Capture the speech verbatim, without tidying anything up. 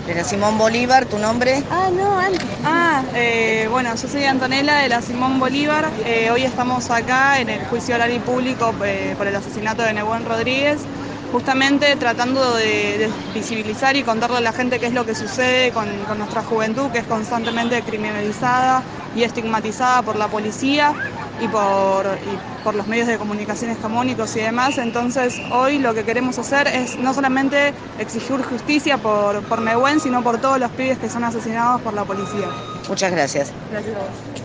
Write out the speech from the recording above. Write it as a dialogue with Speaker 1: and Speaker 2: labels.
Speaker 1: De la Simón Bolívar, ¿tu nombre?
Speaker 2: Ah, no, antes.
Speaker 3: Ah, eh, bueno, yo soy Antonella de la Simón Bolívar. Eh, hoy estamos acá en el juicio oral y público eh, por el asesinato de Nehuen Rodríguez, justamente tratando de, de visibilizar y contarle a la gente qué es lo que sucede con, con nuestra juventud, que es constantemente criminalizada y estigmatizada por la policía y por, y por los medios de comunicación hegemónicos y demás. Entonces hoy lo que queremos hacer es no solamente exigir justicia por, por Nehuen, sino por todos los pibes que son asesinados por la policía.
Speaker 1: Muchas gracias.
Speaker 3: Gracias a vos.